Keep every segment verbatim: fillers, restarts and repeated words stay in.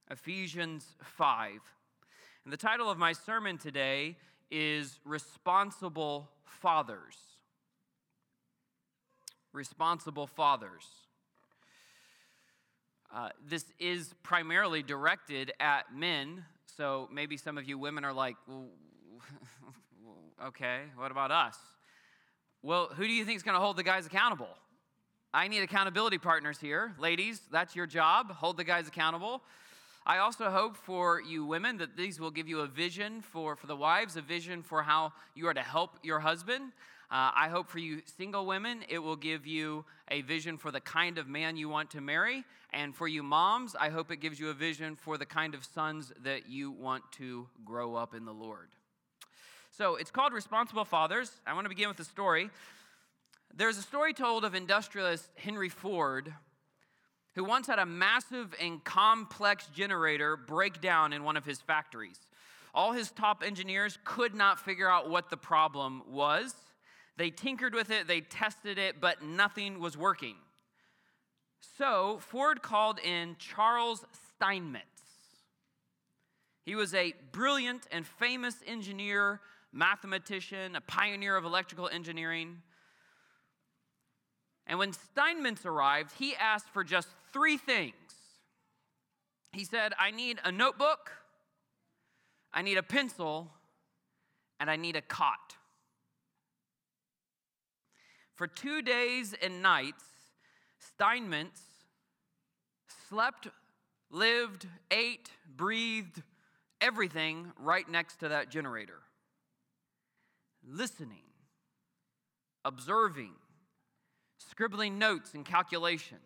Ephesians five. And the title of my sermon today is Responsible Fathers. Responsible Fathers. Uh, this is primarily directed at men, so maybe some of you women are like, well, okay, what about us? Well, who do you think is going to hold the guys accountable? I need accountability partners here. Ladies, that's your job. Hold the guys accountable. I also hope for you women that these will give you a vision for, for the wives, a vision for how you are to help your husband. Uh, I hope for you single women, it will give you a vision for the kind of man you want to marry. And for you moms, I hope it gives you a vision for the kind of sons that you want to grow up in the Lord. So it's called Responsible Fathers. I want to begin with a story. There's a story told of industrialist Henry Ford, who once had a massive and complex generator break down in one of his factories. All his top engineers could not figure out what the problem was. They tinkered with it, they tested it, but nothing was working. So Ford called in Charles Steinmetz. He was a brilliant and famous engineer, mathematician, a pioneer of electrical engineering. And when Steinmetz arrived, he asked for just three things. He said, I need a notebook, I need a pencil, and I need a cot. For two days and nights, Steinmetz slept, lived, ate, breathed, everything right next to that generator. Listening, observing, scribbling notes and calculations.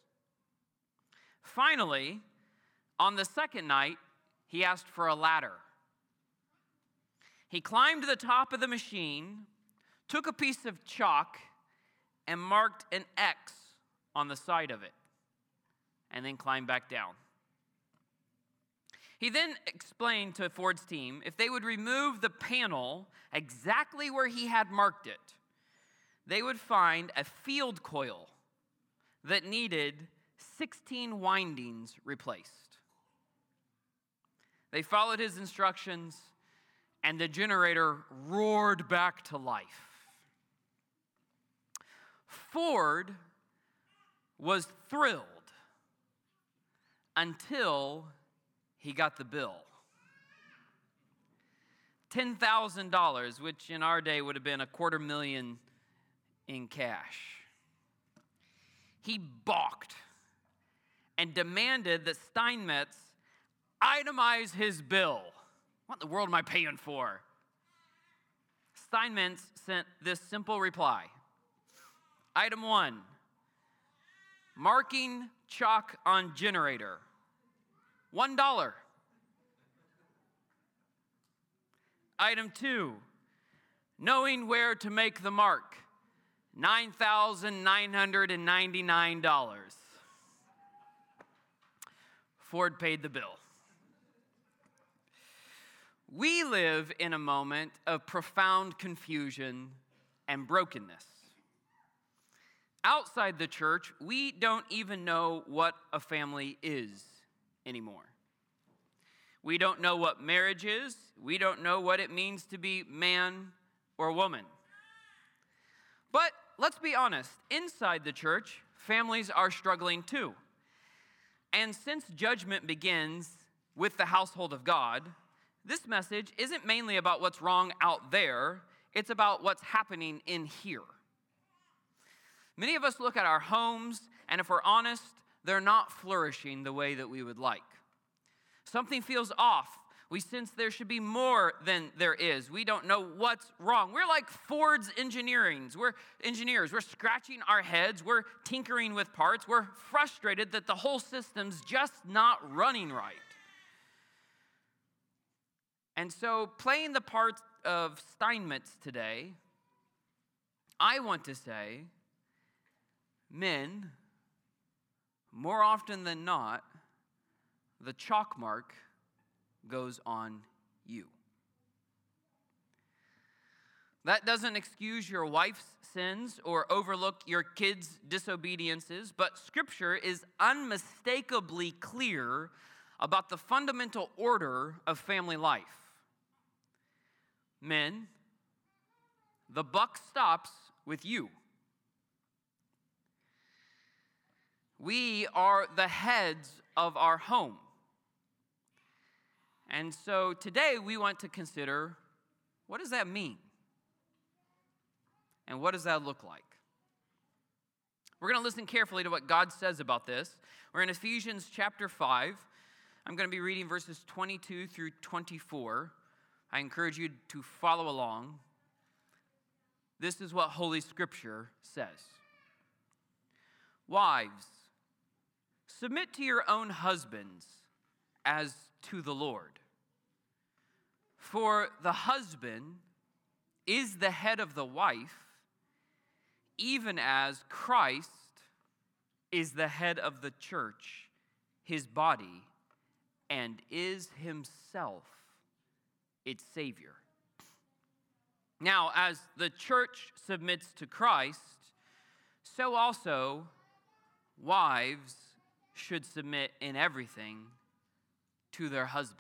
Finally, on the second night, he asked for a ladder. He climbed to the top of the machine, took a piece of chalk, and marked an X on the side of it, and then climbed back down. He then explained to Ford's team if they would remove the panel exactly where he had marked it, they would find a field coil that needed sixteen windings replaced. They followed his instructions, and the generator roared back to life. Ford was thrilled until he got the bill. ten thousand dollars, which in our day would have been a quarter million in cash. He balked and demanded that Steinmetz itemize his bill. What in the world am I paying for? Steinmetz sent this simple reply. Item one, marking chalk on generator, one dollar. Item two, knowing where to make the mark, nine thousand nine hundred ninety-nine dollars. Ford paid the bill. We live in a moment of profound confusion and brokenness. Outside the church, we don't even know what a family is anymore. We don't know what marriage is. We don't know what it means to be man or woman. But let's be honest, inside the church, families are struggling too. And since judgment begins with the household of God, this message isn't mainly about what's wrong out there, it's about what's happening in here. Many of us look at our homes, and if we're honest, they're not flourishing the way that we would like. Something feels off. We sense there should be more than there is. We don't know what's wrong. We're like Ford's engineerings. We're engineers. We're scratching our heads. We're tinkering with parts. We're frustrated that the whole system's just not running right. And so, playing the part of Steinmetz today, I want to say, men, more often than not, the chalk mark goes on you. That doesn't excuse your wife's sins or overlook your kids' disobediences, but Scripture is unmistakably clear about the fundamental order of family life. Men, the buck stops with you. We are the heads of our home. And so today we want to consider, what does that mean? And what does that look like? We're going to listen carefully to what God says about this. We're in Ephesians chapter five. I'm going to be reading verses twenty-two through twenty-four. I encourage you to follow along. This is what Holy Scripture says. Wives, submit to your own husbands as to the Lord. For the husband is the head of the wife, even as Christ is the head of the church, his body, and is himself its Savior. Now, as the church submits to Christ, so also wives should submit in everything to their husbands.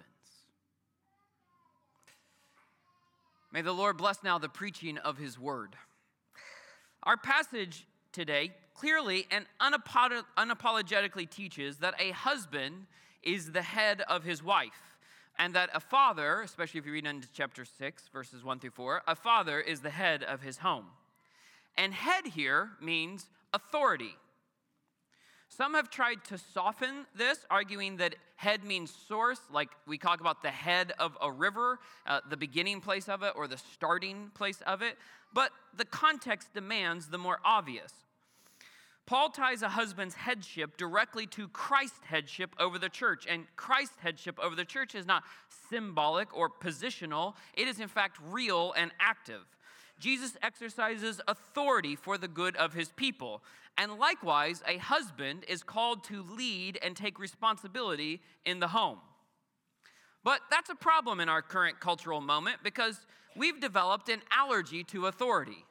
May the Lord bless now the preaching of his word. Our passage today clearly and unapolog- unapologetically teaches that a husband is the head of his wife, and that a father, especially if you read into chapter six, verses one through four, a father is the head of his home. And head here means authority. Some have tried to soften this, arguing that head means source, like we talk about the head of a river, uh, the beginning place of it, or the starting place of it. But the context demands the more obvious. Paul ties a husband's headship directly to Christ's headship over the church. And Christ's headship over the church is not symbolic or positional. It is, in fact, real and active. Jesus exercises authority for the good of his people. And likewise, a husband is called to lead and take responsibility in the home. But that's a problem in our current cultural moment because we've developed an allergy to authority.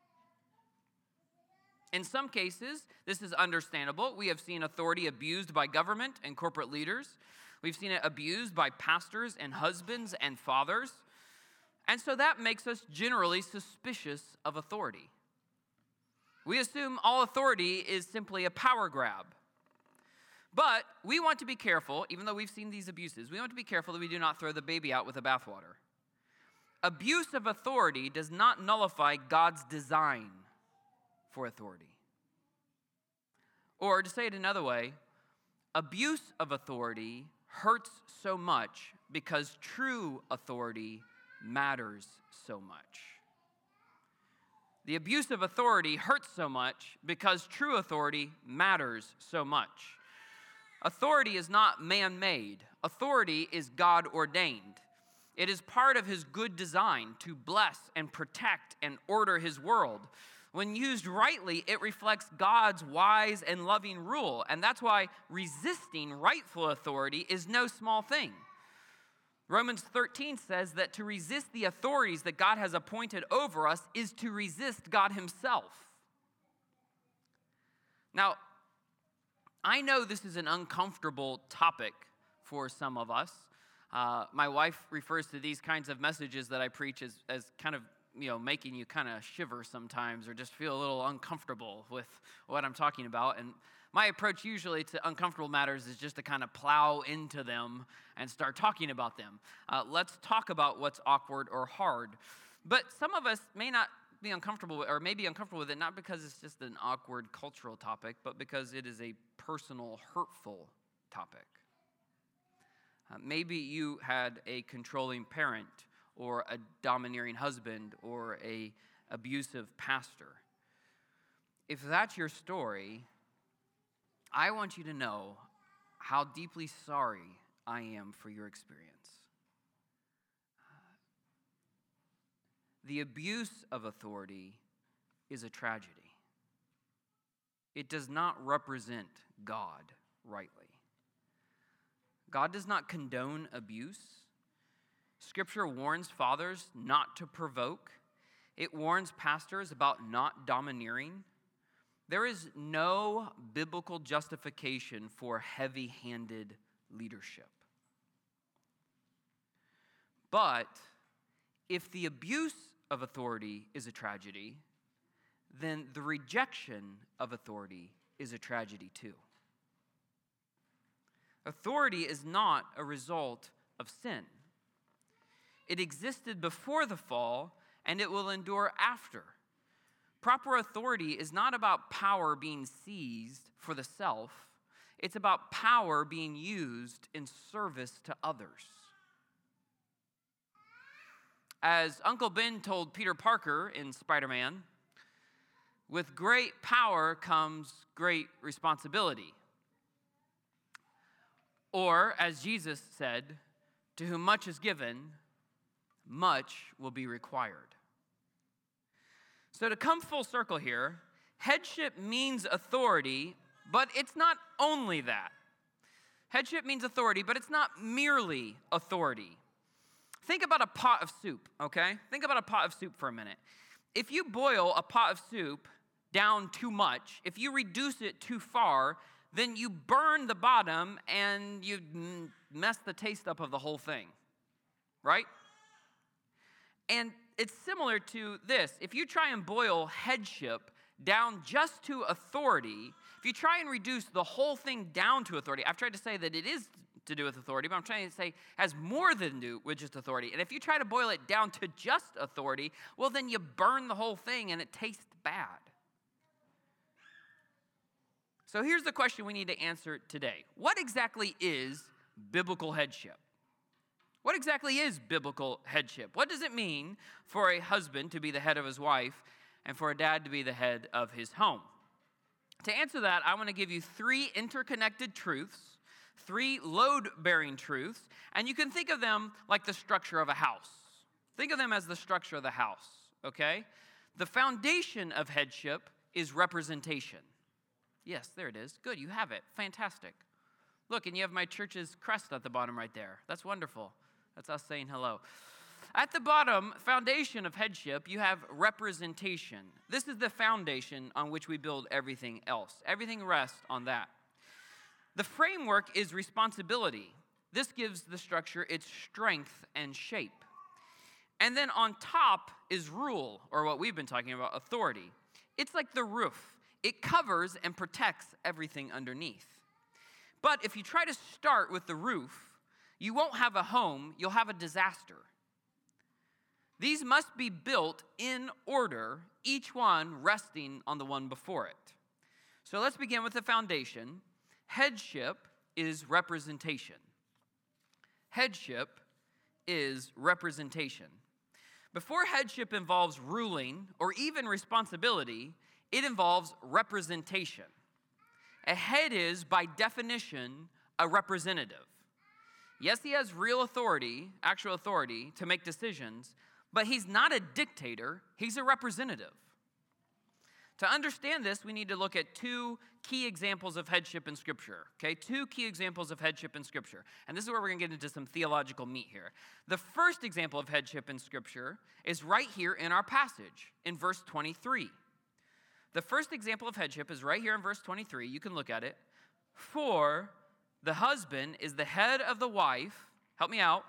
In some cases, this is understandable. We have seen authority abused by government and corporate leaders. We've seen it abused by pastors and husbands and fathers. And so that makes us generally suspicious of authority. We assume all authority is simply a power grab. But we want to be careful, even though we've seen these abuses, we want to be careful that we do not throw the baby out with the bathwater. Abuse of authority does not nullify God's design for authority. Or to say it another way, abuse of authority hurts so much because true authority matters so much. The abuse of authority hurts so much because true authority matters so much. Authority is not man-made. Authority is God-ordained. It is part of his good design to bless and protect and order his world. When used rightly, it reflects God's wise and loving rule, and that's why resisting rightful authority is no small thing. Romans thirteen says that to resist the authorities that God has appointed over us is to resist God himself. Now, I know this is an uncomfortable topic for some of us. Uh, my wife refers to these kinds of messages that I preach as, as kind of, you know, making you kind of shiver sometimes or just feel a little uncomfortable with what I'm talking about. And my approach usually to uncomfortable matters is just to kind of plow into them and start talking about them. Uh, let's talk about what's awkward or hard. But some of us may not be uncomfortable with, or may be uncomfortable with it, not because it's just an awkward cultural topic, but because it is a personal, hurtful topic. Uh, maybe you had a controlling parent or a domineering husband or a abusive pastor. If that's your story, I want you to know how deeply sorry I am for your experience. The abuse of authority is a tragedy. It does not represent God rightly. God does not condone abuse. Scripture warns fathers not to provoke. It warns pastors about not domineering. There is no biblical justification for heavy-handed leadership. But if the abuse of authority is a tragedy, then the rejection of authority is a tragedy too. Authority is not a result of sin. It existed before the fall, and it will endure after. Proper authority is not about power being seized for the self. It's about power being used in service to others. As Uncle Ben told Peter Parker in Spider-Man, with great power comes great responsibility. Or, as Jesus said, to whom much is given, much will be required. So to come full circle here, headship means authority, but it's not only that. Headship means authority, but it's not merely authority. Think about a pot of soup, okay? Think about a pot of soup for a minute. If you boil a pot of soup down too much, if you reduce it too far, then you burn the bottom and you mess the taste up of the whole thing, right? And it's similar to this. If you try and boil headship down just to authority, if you try and reduce the whole thing down to authority, I've tried to say that it is to do with authority, but I'm trying to say has more than do with just authority. And if you try to boil it down to just authority, well, then you burn the whole thing and it tastes bad. So here's the question we need to answer today. What exactly is biblical headship? What exactly is biblical headship? What does it mean for a husband to be the head of his wife and for a dad to be the head of his home? To answer that, I want to give you three interconnected truths, three load-bearing truths, and you can think of them like the structure of a house. Think of them as the structure of the house, okay? The foundation of headship is representation. Yes, there it is. Good, you have it. Fantastic. Look, and you have my church's crest at the bottom right there. That's wonderful. That's us saying hello. At the bottom, foundation of headship, you have representation. This is the foundation on which we build everything else. Everything rests on that. The framework is responsibility. This gives the structure its strength and shape. And then on top is rule, or what we've been talking about, authority. It's like the roof. It covers and protects everything underneath. But if you try to start with the roof, you won't have a home, you'll have a disaster. These must be built in order, each one resting on the one before it. So let's begin with the foundation. Headship is representation. Headship is representation. Before headship involves ruling or even responsibility, it involves representation. A head is, by definition, a representative. Yes, he has real authority, actual authority, to make decisions, but he's not a dictator, he's a representative. To understand this, we need to look at two key examples of headship in Scripture, okay? Two key examples of headship in Scripture. And this is where we're going to get into some theological meat here. The first example of headship in Scripture is right here in our passage, in verse twenty-three. The first example of headship is right here in verse twenty-three. You can look at it. For the husband is the head of the wife. Help me out.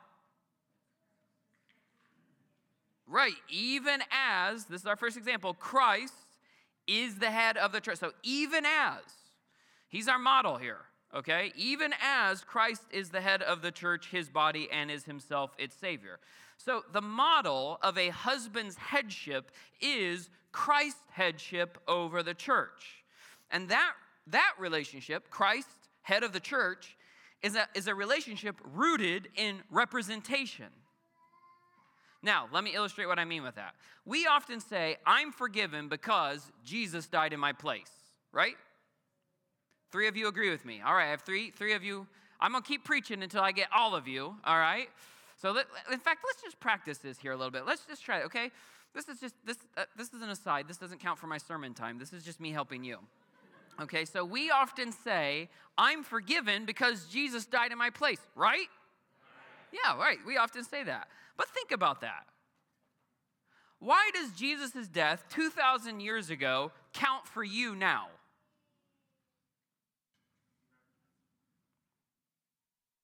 Right, even as, this is our first example, Christ is the head of the church. So even as, he's our model here, okay? Even as Christ is the head of the church, his body, and is himself its Savior. So the model of a husband's headship is Christ's headship over the church. And that, that relationship, Christ, head of the church, is a, is a relationship rooted in representation. Now, let me illustrate what I mean with that. We often say, I'm forgiven because Jesus died in my place, right? Three of you agree with me. All right, I have three, three of you. I'm going to keep preaching until I get all of you, all right? So, let, in fact, let's just practice this here a little bit. Let's just try it, okay? This is just, this, uh, this is an aside. This doesn't count for my sermon time. This is just me helping you. Okay, so we often say, I'm forgiven because Jesus died in my place, right? Yeah, right. We often say that. But think about that. Why does Jesus' death two thousand years ago count for you now?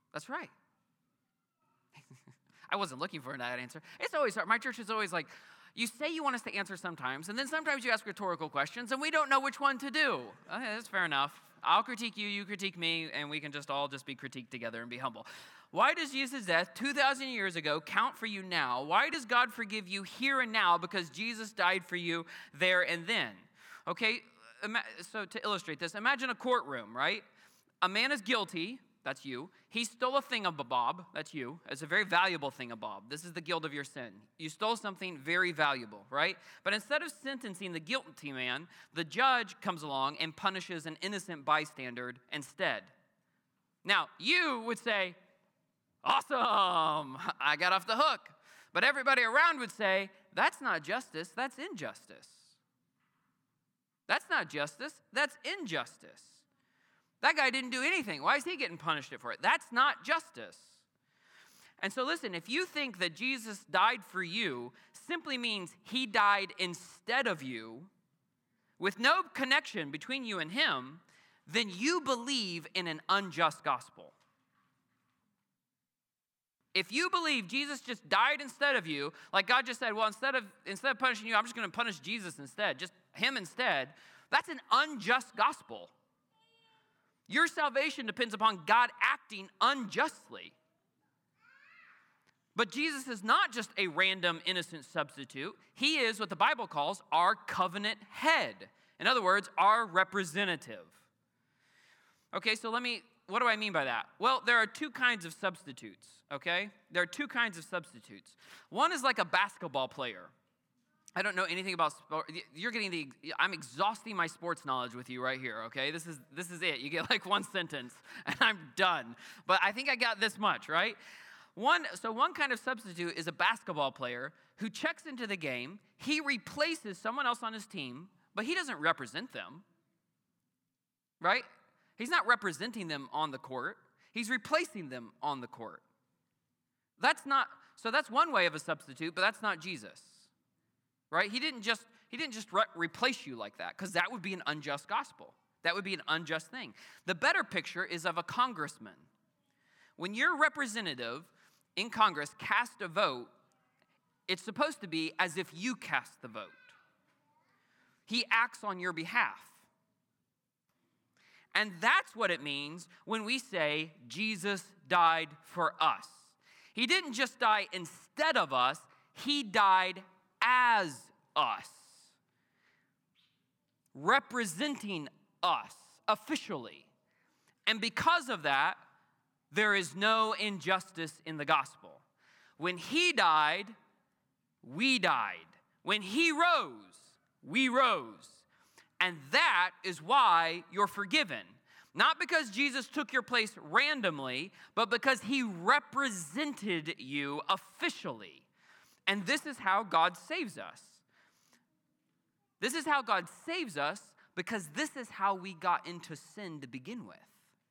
That's right. I wasn't looking for that answer. It's always hard. My church is always like, you say you want us to answer sometimes, and then sometimes you ask rhetorical questions, and we don't know which one to do. Okay, that's fair enough. I'll critique you, you critique me, and we can just all just be critiqued together and be humble. Why does Jesus' death two thousand years ago count for you now? Why does God forgive you here and now? Because Jesus died for you there and then. Okay, so to illustrate this, imagine a courtroom, right? A man is guilty. That's you. He stole a thingamabob. That's you. It's a very valuable thingamabob. This is the guilt of your sin. You stole something very valuable, right? But instead of sentencing the guilty man, the judge comes along and punishes an innocent bystander instead. Now, you would say, awesome, I got off the hook. But everybody around would say, that's not justice, that's injustice. That's not justice, that's injustice. That guy didn't do anything. Why is he getting punished for it? That's not justice. And so listen, if you think that Jesus died for you simply means he died instead of you, with no connection between you and him, then you believe in an unjust gospel. If you believe Jesus just died instead of you, like God just said, well, instead of instead of punishing you, I'm just going to punish Jesus instead, just him instead, that's an unjust gospel. Your salvation depends upon God acting unjustly. But Jesus is not just a random innocent substitute. He is what the Bible calls our covenant head. In other words, our representative. Okay, so let me, what do I mean by that? Well, there are two kinds of substitutes, okay? There are two kinds of substitutes. One is like a basketball player. I don't know anything about sport. You're getting the, I'm exhausting my sports knowledge with you right here, okay? This is this is it. You get like one sentence, and I'm done. But I think I got this much, right? One, so one kind of substitute is a basketball player who checks into the game. He replaces someone else on his team, but he doesn't represent them, right? He's not representing them on the court. He's replacing them on the court. That's not, so that's one way of a substitute, but that's not Jesus. Right? He didn't just he didn't just re- replace you like that, because that would be an unjust gospel. That would be an unjust thing. The better picture is of a congressman. When your representative in Congress casts a vote, it's supposed to be as if you cast the vote. He acts on your behalf. And that's what it means when we say Jesus died for us. He didn't just die instead of us, he died as us, representing us officially. And because of that, there is no injustice in the gospel. When he died, we died. When he rose, we rose. And that is why you're forgiven. Not because Jesus took your place randomly, but because he represented you officially. And this is how God saves us. This is how God saves us because this is how we got into sin to begin with.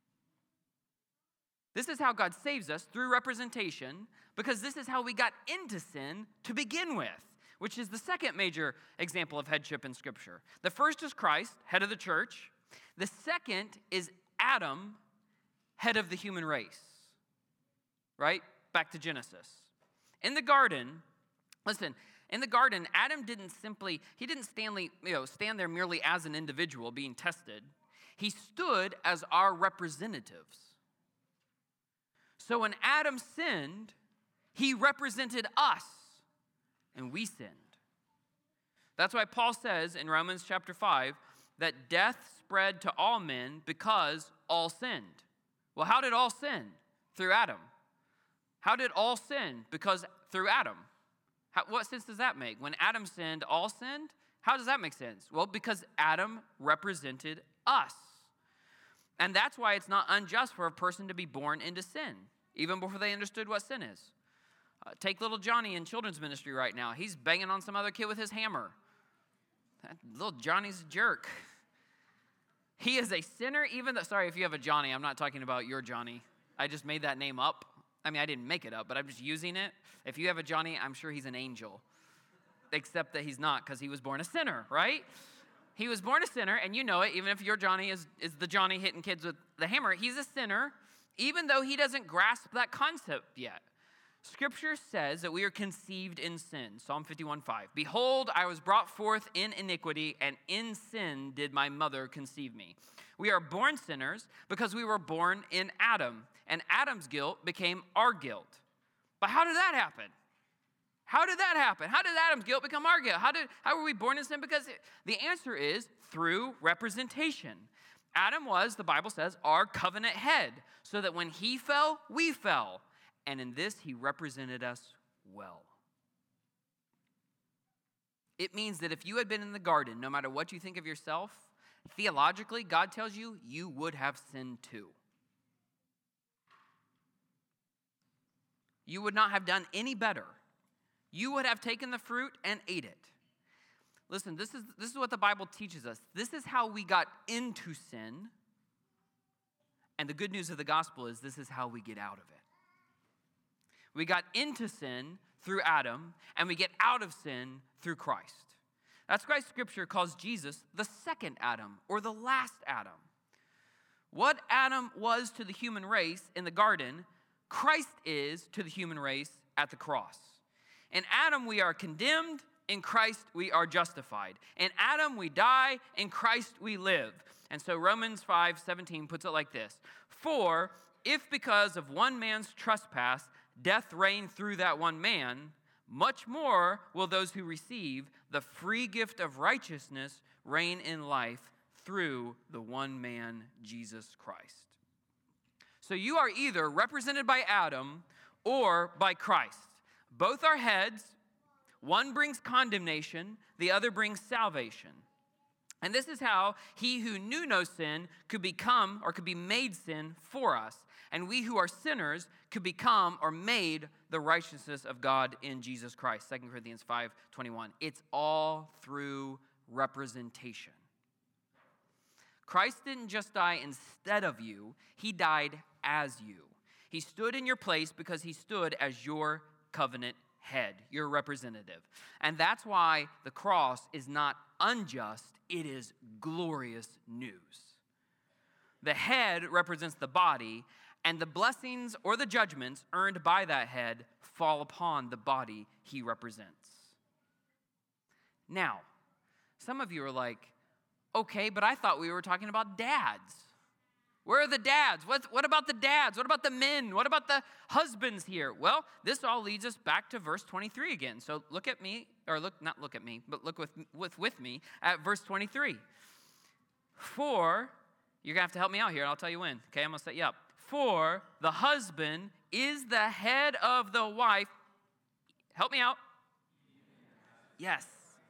This is how God saves us through representation because this is how we got into sin to begin with, which is the second major example of headship in Scripture. The first is Christ, head of the church. The second is Adam, head of the human race. Right? Back to Genesis. In the garden, listen, in the garden, Adam didn't simply, he didn't stand, you know, stand there merely as an individual being tested. He stood as our representatives. So when Adam sinned, he represented us, and we sinned. That's why Paul says in Romans chapter five that death spread to all men because all sinned. Well, how did all sin? Through Adam. How did all sin? Because through Adam. How, what sense does that make? When Adam sinned, all sinned? How does that make sense? Well, because Adam represented us. And that's why it's not unjust for a person to be born into sin, even before they understood what sin is. Uh, take little Johnny in children's ministry right now. He's banging on some other kid with his hammer. That little Johnny's a jerk. He is a sinner, even though, sorry if you have a Johnny, I'm not talking about your Johnny. I just made that name up. I mean, I didn't make it up, but I'm just using it. If you have a Johnny, I'm sure he's an angel. Except that he's not, because he was born a sinner, right? He was born a sinner, and you know it, even if your Johnny is, is the Johnny hitting kids with the hammer. He's a sinner, even though he doesn't grasp that concept yet. Scripture says that we are conceived in sin. Psalm fifty-one five. Behold, I was brought forth in iniquity, and in sin did my mother conceive me. We are born sinners because we were born in Adam, and Adam's guilt became our guilt. But how did that happen? How did that happen? How did Adam's guilt become our guilt? How did how were we born in sin? Because it, the answer is through representation. Adam was, the Bible says, our covenant head, so that when he fell, we fell. And in this, he represented us well. It means that if you had been in the garden, no matter what you think of yourself, theologically, God tells you, you would have sinned too. You would not have done any better. You would have taken the fruit and ate it. Listen, this is, this is what the Bible teaches us. This is how we got into sin. And the good news of the gospel is this is how we get out of it. We got into sin through Adam, and we get out of sin through Christ. That's why Scripture calls Jesus the second Adam, or the last Adam. What Adam was to the human race in the garden, Christ is to the human race at the cross. In Adam, we are condemned. In Christ, we are justified. In Adam, we die. In Christ, we live. And so Romans five seventeen puts it like this. For if because of one man's trespass, death reigned through that one man, much more will those who receive the free gift of righteousness reign in life through the one man, Jesus Christ. So you are either represented by Adam or by Christ. Both are heads. One brings condemnation, the other brings salvation. And this is how he who knew no sin could become or could be made sin for us. And we who are sinners could become or made the righteousness of God in Jesus Christ. Second Corinthians five twenty-one. It's all through representation. Christ didn't just die instead of you. He died as you. He stood in your place because he stood as your covenant head, your representative. And that's why the cross is not unjust. It is glorious news. The head represents the body, and the blessings or the judgments earned by that head fall upon the body he represents. Now, some of you are like, okay, but I thought we were talking about dads. Where are the dads? What, what about the dads? What about the men? What about the husbands here? Well, this all leads us back to verse twenty-three again. So look at me, or look, not look at me, but look with, with, with me at verse twenty-three. For, you're going to have to help me out here, and I'll tell you when. Okay, I'm going to set you up. For the husband is the head of the wife. Help me out. Yes.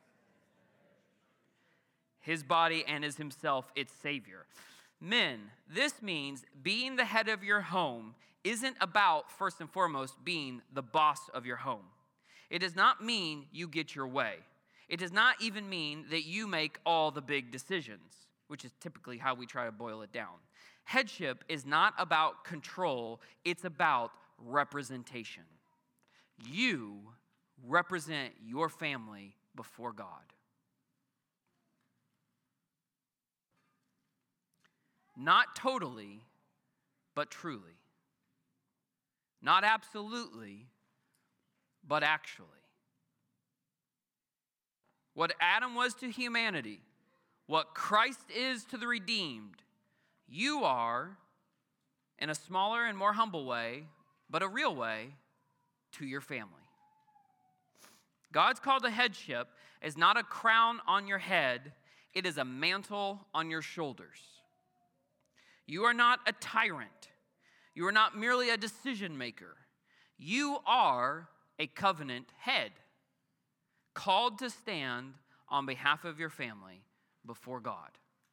His body and is himself its Savior. Men, this means being the head of your home isn't about, first and foremost, being the boss of your home. It does not mean you get your way. It does not even mean that you make all the big decisions, which is typically how we try to boil it down. Headship is not about control, it's about representation. You represent your family before God. Not totally, but truly. Not absolutely, but actually. What Adam was to humanity, what Christ is to the redeemed, you are, in a smaller and more humble way, but a real way, to your family. God's call to headship is not a crown on your head, it is a mantle on your shoulders. You are not a tyrant. You are not merely a decision maker. You are a covenant head, called to stand on behalf of your family before God.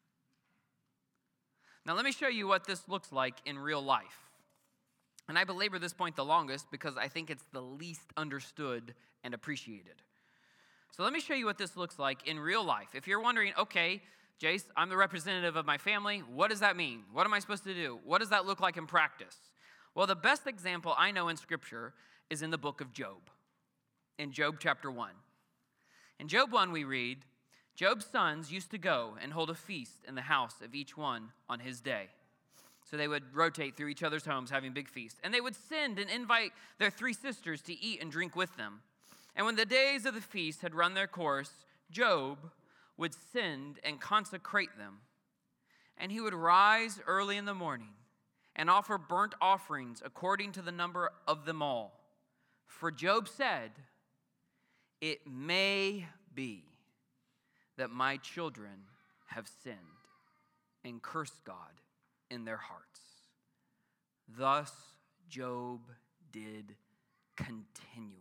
Now, let me show you what this looks like in real life. And I belabor this point the longest because I think it's the least understood and appreciated. So let me show you what this looks like in real life. If you're wondering, okay, Jace, I'm the representative of my family. What does that mean? What am I supposed to do? What does that look like in practice? Well, the best example I know in Scripture is in the book of Job, in Job chapter one. In Job one, we read, Job's sons used to go and hold a feast in the house of each one on his day. So they would rotate through each other's homes having big feasts. And they would send and invite their three sisters to eat and drink with them. And when the days of the feast had run their course, Job would send and consecrate them. And he would rise early in the morning and offer burnt offerings according to the number of them all. For Job said, "It may be that my children have sinned and cursed God in their hearts." Thus Job did continually.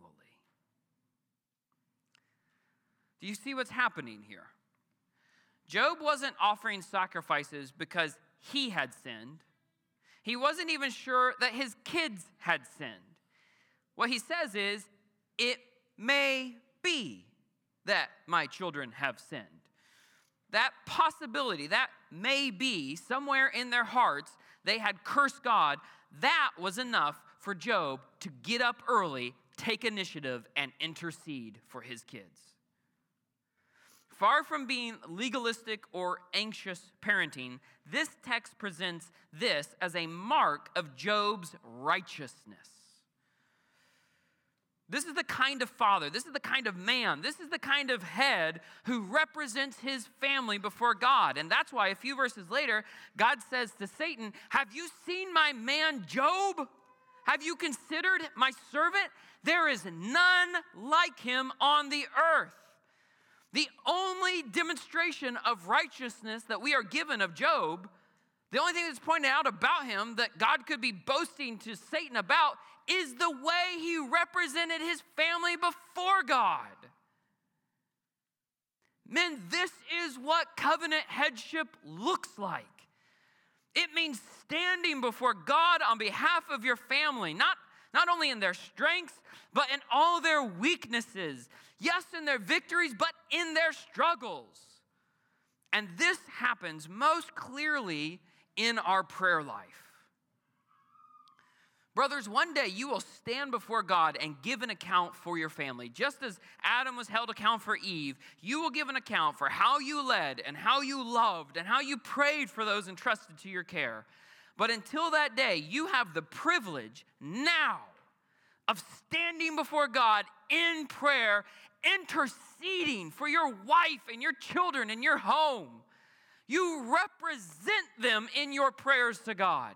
Do you see what's happening here? Job wasn't offering sacrifices because he had sinned. He wasn't even sure that his kids had sinned. What he says is, it may be that my children have sinned. That possibility, that may be, somewhere in their hearts, they had cursed God. That was enough for Job to get up early, take initiative, and intercede for his kids. Far from being legalistic or anxious parenting, this text presents this as a mark of Job's righteousness. This is the kind of father, this is the kind of man, this is the kind of head who represents his family before God. And that's why a few verses later, God says to Satan, "Have you seen my man Job? Have you considered my servant? There is none like him on the earth." The only demonstration of righteousness that we are given of Job, the only thing that's pointed out about him that God could be boasting to Satan about, is the way he represented his family before God. Men, this is what covenant headship looks like. It means standing before God on behalf of your family, not, not only in their strengths, but in all their weaknesses. Yes, in their victories, but in their struggles. And this happens most clearly in our prayer life. Brothers, one day you will stand before God and give an account for your family. Just as Adam was held account for Eve, you will give an account for how you led and how you loved and how you prayed for those entrusted to your care. But until that day, you have the privilege now of standing before God in prayer, interceding for your wife and your children and your home. You represent them in your prayers to God.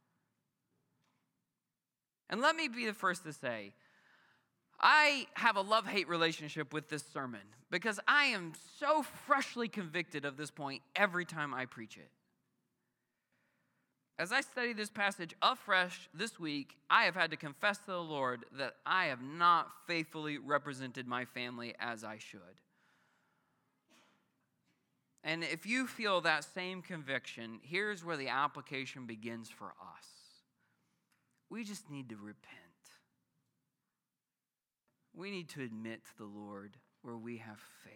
And let me be the first to say, I have a love-hate relationship with this sermon because I am so freshly convicted of this point every time I preach it. As I study this passage afresh this week, I have had to confess to the Lord that I have not faithfully represented my family as I should. And if you feel that same conviction, here's where the application begins for us. We just need to repent. We need to admit to the Lord where we have failed.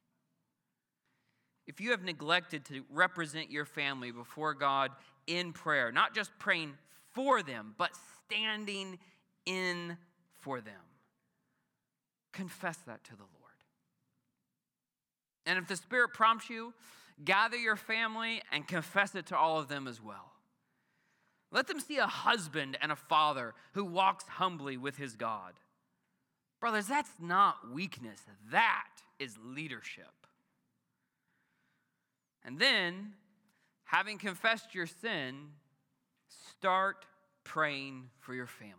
If you have neglected to represent your family before God in prayer, not just praying for them, but standing in for them, confess that to the Lord. And if the Spirit prompts you, gather your family and confess it to all of them as well. Let them see a husband and a father who walks humbly with his God. Brothers, that's not weakness. That is leadership. And then, having confessed your sin, start praying for your family.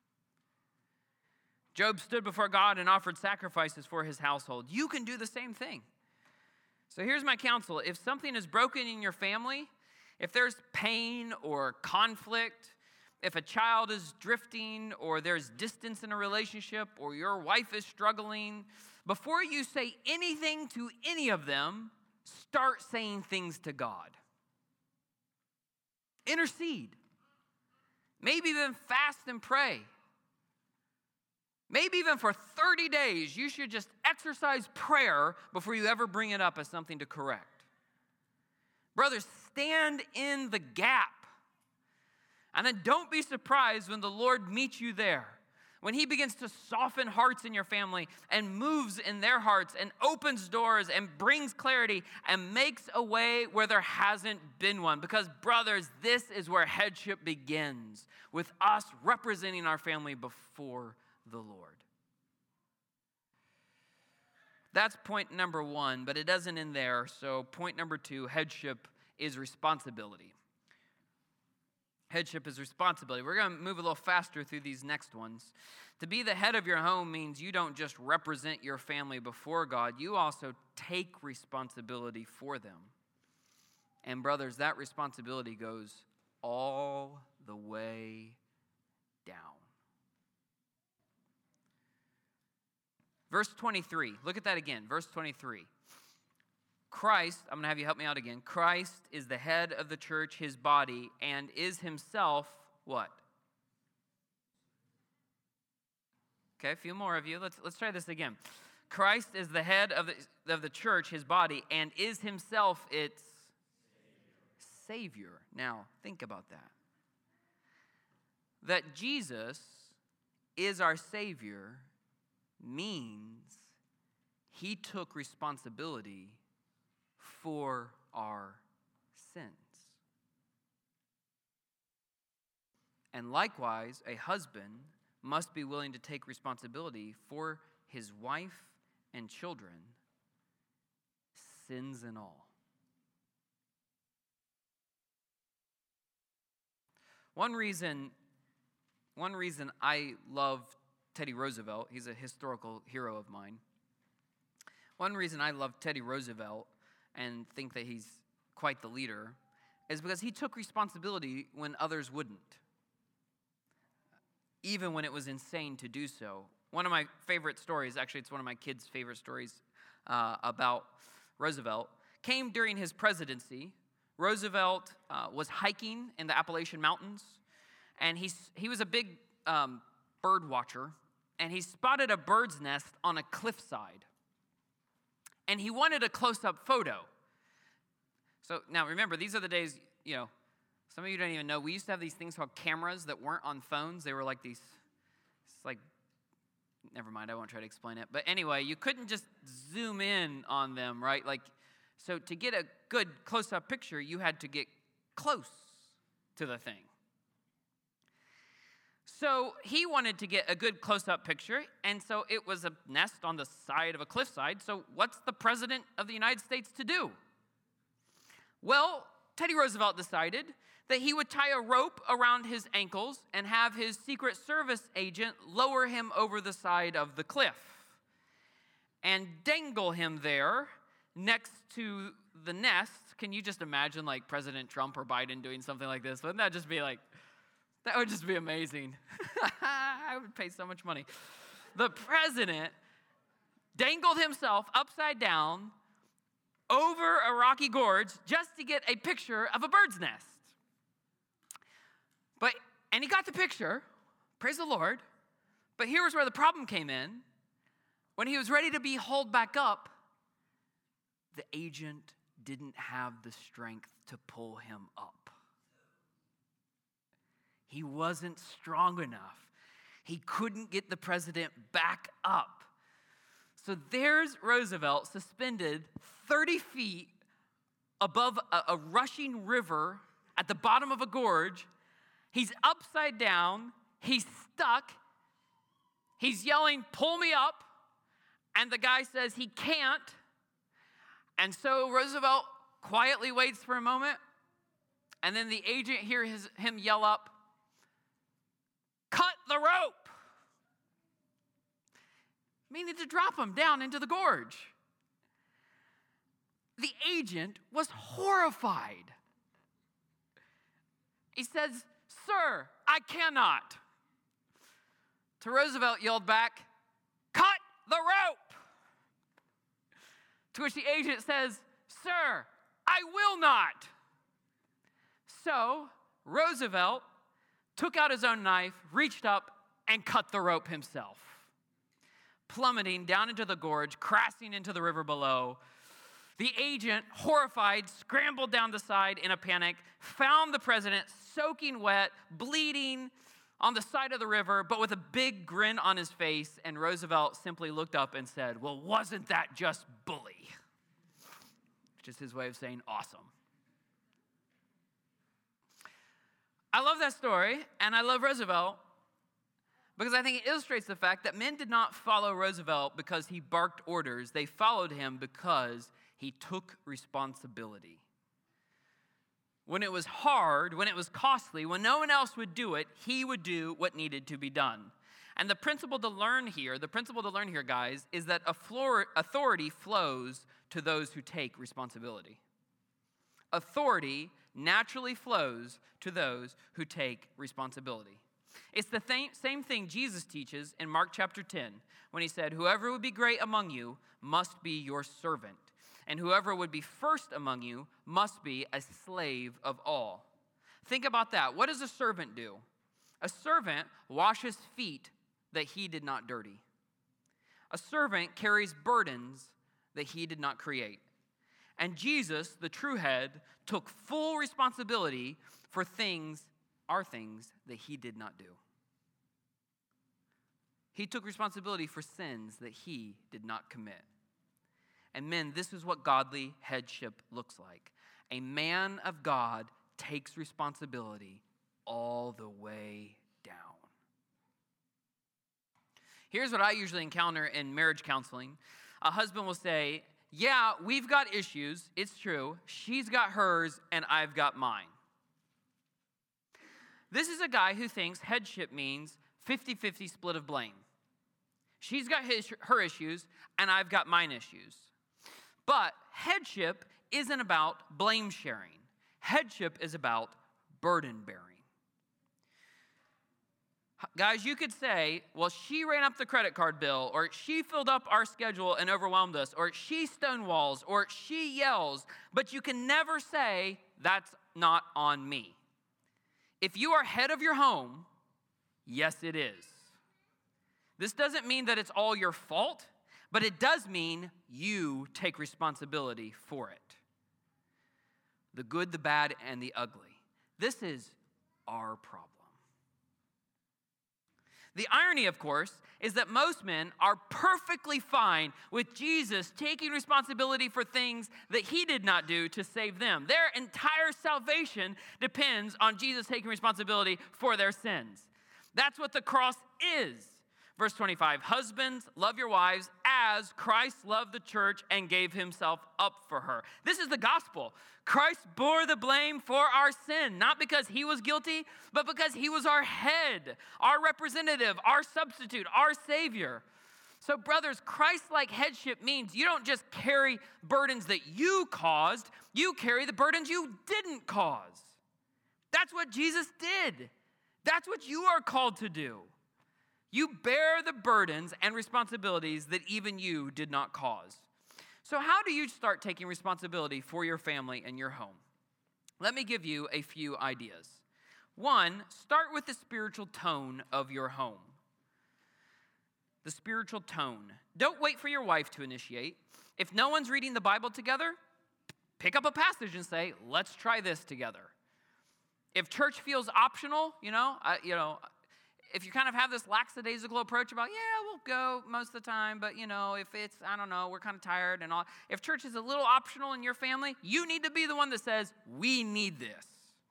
Job stood before God and offered sacrifices for his household. You can do the same thing. So here's my counsel. If something is broken in your family, if there's pain or conflict, if a child is drifting or there's distance in a relationship or your wife is struggling, before you say anything to any of them, start saying things to God. Intercede. Maybe even fast and pray. Maybe even for thirty days, you should just exercise prayer before you ever bring it up as something to correct. Brothers, stand in the gap. And then don't be surprised when the Lord meets you there. when he begins to soften hearts in your family and moves in their hearts and opens doors and brings clarity and makes a way where there hasn't been one. Because, brothers, this is where headship begins, with us representing our family before the Lord. That's point number one, but it doesn't end there. So point number two, headship is responsibility. Headship is responsibility. We're going to move a little faster through these next ones. To be the head of your home means you don't just represent your family before God, you also take responsibility for them. And brothers, that responsibility goes all the way down. Verse twenty-three, look at that again. Verse twenty-three. Christ, I'm going to have you help me out again. Christ is the head of the church, his body, and is himself what? Okay, a few more of you. Let's let's try this again. Christ is the head of the, of the church, his body, and is himself its Savior. Now, think about that. That Jesus is our Savior means he took responsibility for our sins. And likewise, a husband must be willing to take responsibility for his wife and children, sins and all. One reason, one reason I love Teddy Roosevelt, he's a historical hero of mine. One reason I love Teddy Roosevelt and think that he's quite the leader is because he took responsibility when others wouldn't, even when it was insane to do so. One of my favorite stories, actually it's one of my kids' favorite stories uh, about Roosevelt, came during his presidency. Roosevelt uh, was hiking in the Appalachian Mountains, and he's, he was a big um, bird watcher, and he spotted a bird's nest on a cliffside. And he wanted a close-up photo. So now remember, these are the days, you know, some of you don't even know, we used to have these things called cameras that weren't on phones. They were like these, it's like, never mind, I won't try to explain it. But anyway, you couldn't just zoom in on them, right? Like, so to get a good close-up picture, you had to get close to the thing. So he wanted to get a good close-up picture, and so it was a nest on the side of a cliffside. So what's the President of the United States to do? Well, Teddy Roosevelt decided that he would tie a rope around his ankles and have his Secret Service agent lower him over the side of the cliff and dangle him there next to the nest. Can you just imagine, like, President Trump or Biden doing something like this? Wouldn't that just be like, that would just be amazing. I would pay so much money. The president dangled himself upside down over a rocky gorge just to get a picture of a bird's nest. But, and he got the picture, praise the Lord. But here was where the problem came in. When he was ready to be hauled back up, the agent didn't have the strength to pull him up. He wasn't strong enough. He couldn't get the president back up. So there's Roosevelt suspended thirty feet above a, a rushing river at the bottom of a gorge. He's upside down. He's stuck. He's yelling, "Pull me up." And the guy says he can't. And so Roosevelt quietly waits for a moment. And then the agent hears him yell up, "Cut the rope!" Meaning to drop him down into the gorge. The agent was horrified. He says, "Sir, I cannot." To Roosevelt yelled back, "Cut the rope!" To which the agent says, "Sir, I will not." So Roosevelt took out his own knife, reached up, and cut the rope himself. Plummeting down into the gorge, crashing into the river below. The agent, horrified, scrambled down the side in a panic, found the president soaking wet, bleeding, on the side of the river, but with a big grin on his face, and Roosevelt simply looked up and said, "Well, wasn't that just bully?" Which is his way of saying awesome. I love that story, and I love Roosevelt, because I think it illustrates the fact that men did not follow Roosevelt because he barked orders. They followed him because he took responsibility. When it was hard, when it was costly, when no one else would do it, he would do what needed to be done. And the principle to learn here, the principle to learn here, guys, is that authority flows to those who take responsibility. Authority naturally flows to those who take responsibility. It's the th- same thing Jesus teaches in Mark chapter ten when he said, "Whoever would be great among you must be your servant, and whoever would be first among you must be a slave of all." Think about that. What does a servant do? A servant washes feet that he did not dirty. A servant carries burdens that he did not create. And Jesus, the true head, took full responsibility for things, our things, that he did not do. He took responsibility for sins that he did not commit. And men, this is what godly headship looks like. A man of God takes responsibility all the way down. Here's what I usually encounter in marriage counseling. A husband will say, "Yeah, we've got issues. It's true. She's got hers and I've got mine." This is a guy who thinks headship means fifty-fifty split of blame. She's got his, her issues and I've got mine issues. But headship isn't about blame sharing. Headship is about burden bearing. Guys, you could say, "Well, she ran up the credit card bill," or "she filled up our schedule and overwhelmed us," or "she stonewalls," or "she yells," but you can never say, "That's not on me." If you are head of your home, yes, it is. This doesn't mean that it's all your fault, but it does mean you take responsibility for it. The good, the bad, and the ugly. This is our problem. The irony, of course, is that most men are perfectly fine with Jesus taking responsibility for things that he did not do to save them. Their entire salvation depends on Jesus taking responsibility for their sins. That's what the cross is. Verse twenty-five, "Husbands, love your wives as Christ loved the church and gave himself up for her." This is the gospel. Christ bore the blame for our sin, not because he was guilty, but because he was our head, our representative, our substitute, our Savior. So brothers, Christ-like headship means you don't just carry burdens that you caused, you carry the burdens you didn't cause. That's what Jesus did. That's what you are called to do. You bear the burdens and responsibilities that even you did not cause. So how do you start taking responsibility for your family and your home? Let me give you a few ideas. One, start with the spiritual tone of your home. The spiritual tone. Don't wait for your wife to initiate. If no one's reading the Bible together, pick up a passage and say, "Let's try this together." If church feels optional, you know, uh, you know, if you kind of have this lackadaisical approach about, "Yeah, we'll go most of the time, but, you know, if it's, I don't know, we're kind of tired and all." If church is a little optional in your family, you need to be the one that says, "We need this."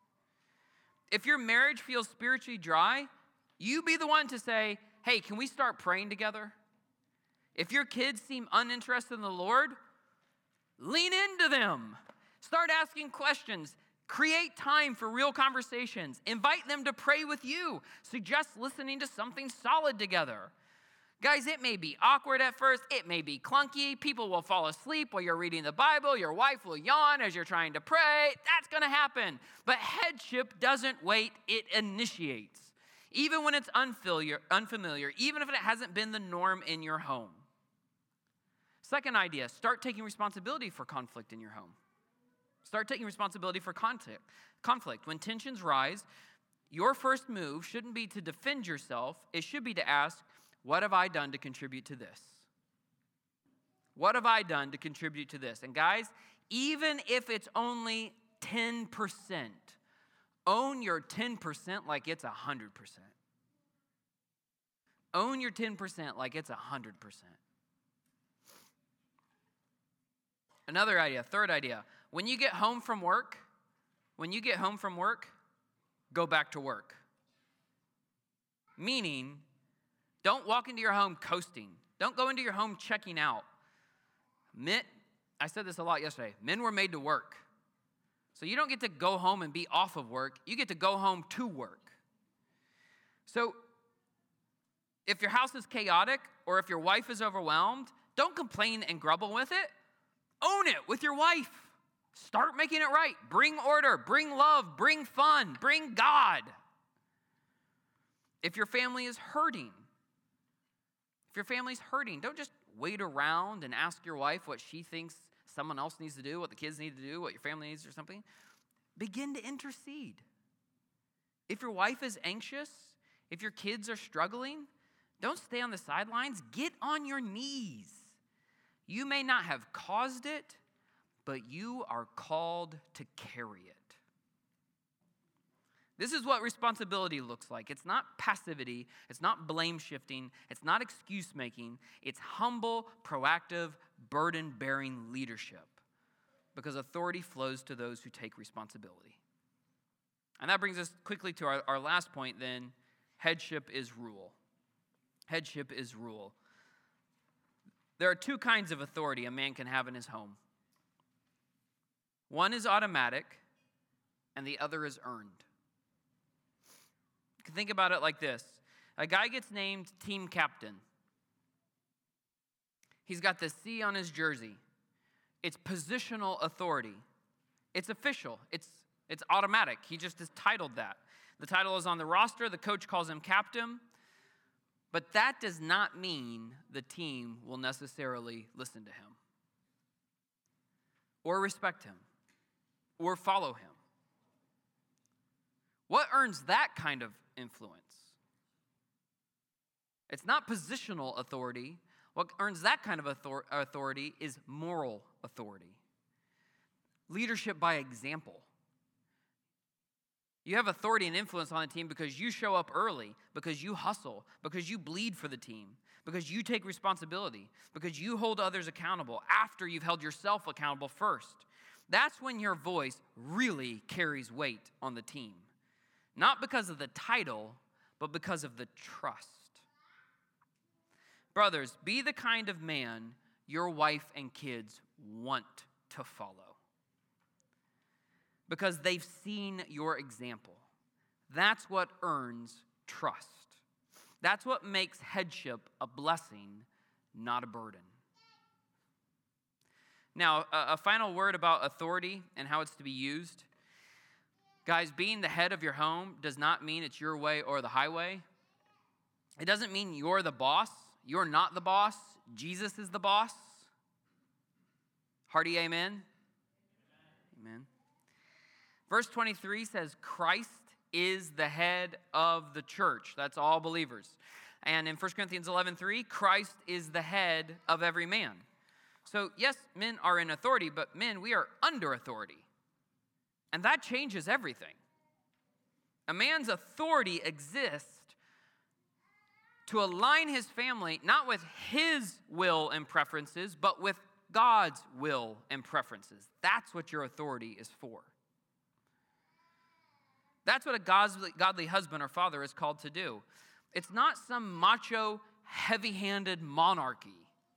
If your marriage feels spiritually dry, you be the one to say, "Hey, can we start praying together?" If your kids seem uninterested in the Lord, lean into them. Start asking questions. Create time for real conversations. Invite them to pray with you. Suggest listening to something solid together. Guys, it may be awkward at first. It may be clunky. People will fall asleep while you're reading the Bible. Your wife will yawn as you're trying to pray. That's going to happen. But headship doesn't wait. It initiates. Even when it's unfamiliar, unfamiliar, even if it hasn't been the norm in your home. Second idea, start taking responsibility for conflict in your home. Start taking responsibility for conflict. Conflict. When tensions rise, your first move shouldn't be to defend yourself. It should be to ask, what have I done to contribute to this? What have I done to contribute to this? And guys, even if it's only ten percent, own your ten percent like it's one hundred percent. Own your ten percent like it's one hundred percent. Another idea, third idea. When you get home from work, when you get home from work, go back to work. Meaning, don't walk into your home coasting. Don't go into your home checking out. Men, I said this a lot yesterday. Men were made to work. So you don't get to go home and be off of work. You get to go home to work. So if your house is chaotic or if your wife is overwhelmed, don't complain and grumble with it. Own it with your wife. Start making it right. Bring order, bring love, bring fun, bring God. If your family is hurting, if your family's hurting, don't just wait around and ask your wife what she thinks someone else needs to do, what the kids need to do, what your family needs or something. Begin to intercede. If your wife is anxious, if your kids are struggling, don't stay on the sidelines. Get on your knees. You may not have caused it, but you are called to carry it. This is what responsibility looks like. It's not passivity. It's not blame shifting. It's not excuse making. It's humble, proactive, burden-bearing leadership because authority flows to those who take responsibility. And that brings us quickly to our, our last point then. Headship is rule. Headship is rule. There are two kinds of authority a man can have in his home. One is automatic, and the other is earned. You can think about it like this. A guy gets named team captain. He's got the C on his jersey. It's positional authority. It's official. It's, it's automatic. He just is titled that. The title is on the roster. The coach calls him captain. But that does not mean the team will necessarily listen to him or respect him or follow him. What earns that kind of influence? It's not positional authority. What earns that kind of author- authority is moral authority. Leadership by example. You have authority and influence on a team because you show up early, because you hustle, because you bleed for the team, because you take responsibility, because you hold others accountable after you've held yourself accountable first. That's when your voice really carries weight on the team. Not because of the title, but because of the trust. Brothers, be the kind of man your wife and kids want to follow. Because they've seen your example. That's what earns trust. That's what makes headship a blessing, not a burden. Now, a, a final word about authority and how it's to be used. Guys, being the head of your home does not mean it's your way or the highway. It doesn't mean you're the boss. You're not the boss. Jesus is the boss. Hearty amen? Amen. Verse twenty-three says, Christ is the head of the church. That's all believers. And in First Corinthians eleven three, Christ is the head of every man. So yes, men are in authority, but men, we are under authority. And that changes everything. A man's authority exists to align his family, not with his will and preferences, but with God's will and preferences. That's what your authority is for. That's what a godly, godly husband or father is called to do. It's not some macho, heavy-handed monarchy.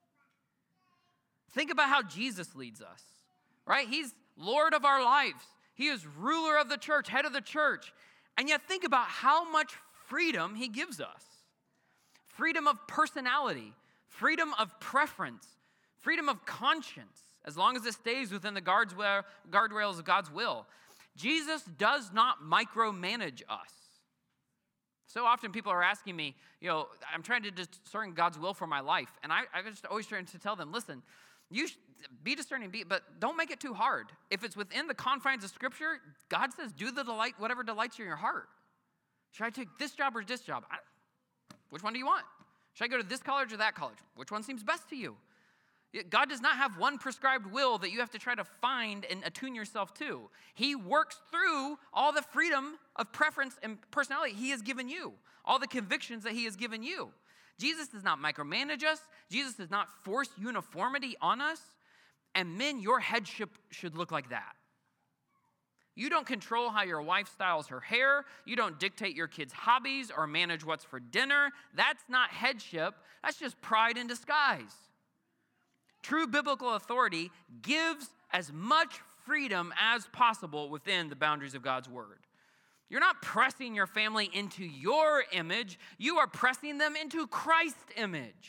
Think about how Jesus leads us, right? He's Lord of our lives. He is ruler of the church, head of the church. And yet think about how much freedom he gives us. Freedom of personality, freedom of preference, freedom of conscience, as long as it stays within the guardrails of God's will. Jesus does not micromanage us. So often people are asking me, you know, I'm trying to discern God's will for my life. And I, I just always trying to tell them, listen, you should be discerning, be, but don't make it too hard. If it's within the confines of Scripture, God says, do the delight, whatever delights you in your heart. Should I take this job or this job? I, which one do you want? Should I go to this college or that college? Which one seems best to you? God does not have one prescribed will that you have to try to find and attune yourself to. He works through all the freedom of preference and personality he has given you, all the convictions that he has given you. Jesus does not micromanage us. Jesus does not force uniformity on us. And men, your headship should look like that. You don't control how your wife styles her hair. You don't dictate your kids' hobbies or manage what's for dinner. That's not headship. That's just pride in disguise. True biblical authority gives as much freedom as possible within the boundaries of God's word. You're not pressing your family into your image. You are pressing them into Christ's image.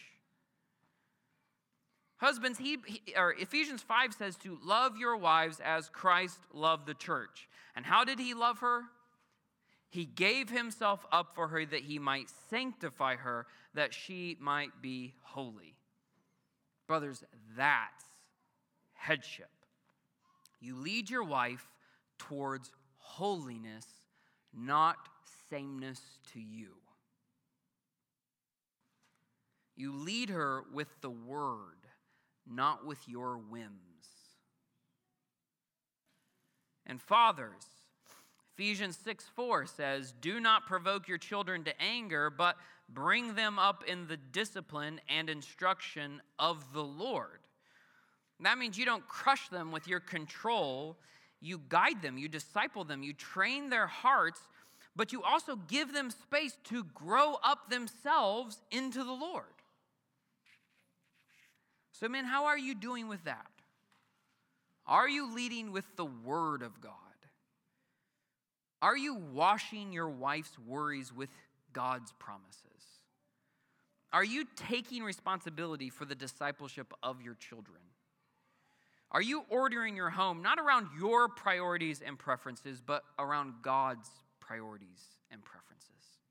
Husbands, he, he, or Ephesians five says to love your wives as Christ loved the church. And how did he love her? He gave himself up for her that he might sanctify her, that she might be holy. Brothers, that's headship. You lead your wife towards holiness, not sameness to you. You lead her with the word, not with your whims. And fathers, Ephesians six four says, do not provoke your children to anger, but bring them up in the discipline and instruction of the Lord. That means you don't crush them with your control. You guide them, you disciple them, you train their hearts, but you also give them space to grow up themselves into the Lord. So, men, how are you doing with that? Are you leading with the Word of God? Are you washing your wife's worries with God's promises? Are you taking responsibility for the discipleship of your children? Are you ordering your home not around your priorities and preferences, but around God's priorities and preferences?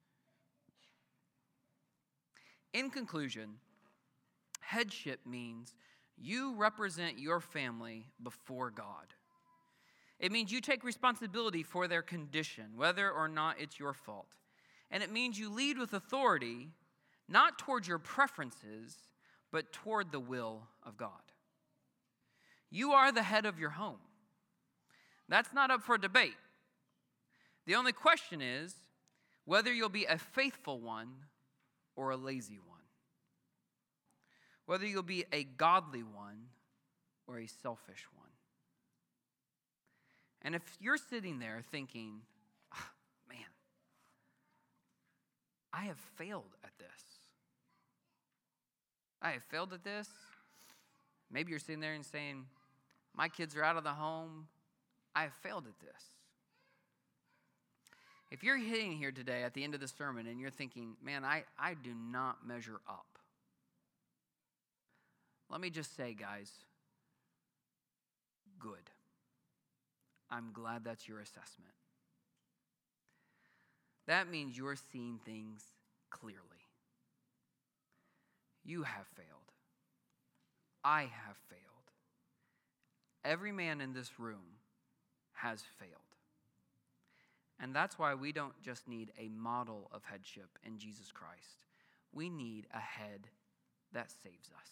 In conclusion, headship means you represent your family before God. It means you take responsibility for their condition, whether or not it's your fault. And it means you lead with authority, not towards your preferences, but toward the will of God. You are the head of your home. That's not up for debate. The only question is whether you'll be a faithful one or a lazy one. Whether you'll be a godly one or a selfish one. And if you're sitting there thinking, oh, man, I have failed at this. I have failed at this. Maybe you're sitting there and saying, my kids are out of the home. I have failed at this. If you're hitting here today at the end of the sermon and you're thinking, man, I, I do not measure up. Let me just say, guys, good. I'm glad that's your assessment. That means you're seeing things clearly. You have failed. I have failed. Every man in this room has failed. And that's why we don't just need a model of headship in Jesus Christ. We need a head that saves us.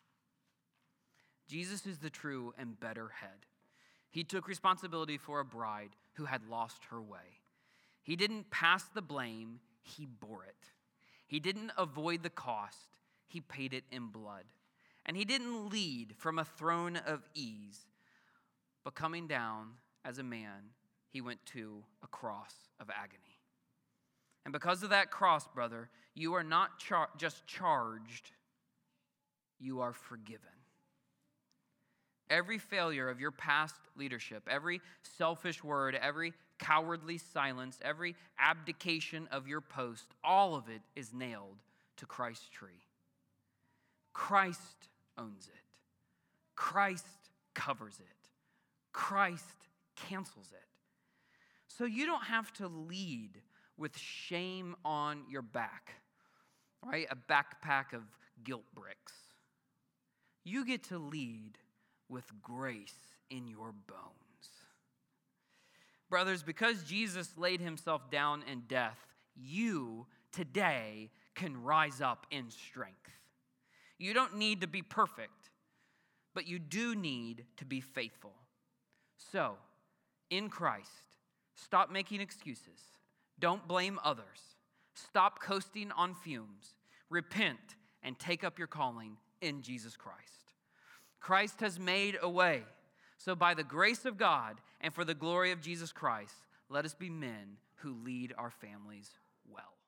Jesus is the true and better head. He took responsibility for a bride who had lost her way. He didn't pass the blame, he bore it. He didn't avoid the cost, he paid it in blood. And he didn't lead from a throne of ease, but coming down as a man, he went to a cross of agony. And because of that cross, brother, you are not char- just charged, you are forgiven. Every failure of your past leadership, every selfish word, every cowardly silence, every abdication of your post, all of it is nailed to Christ's tree. Christ owns it. Christ covers it. Christ cancels it. So you don't have to lead with shame on your back, right? A backpack of guilt bricks. You get to lead with grace in your bones. Brothers, because Jesus laid himself down in death, you today can rise up in strength. You don't need to be perfect, but you do need to be faithful. So, in Christ, stop making excuses. Don't blame others. Stop coasting on fumes. repent, and take up your calling in Jesus Christ. Christ has made a way. So by the grace of God and for the glory of Jesus Christ, let us be men who lead our families well.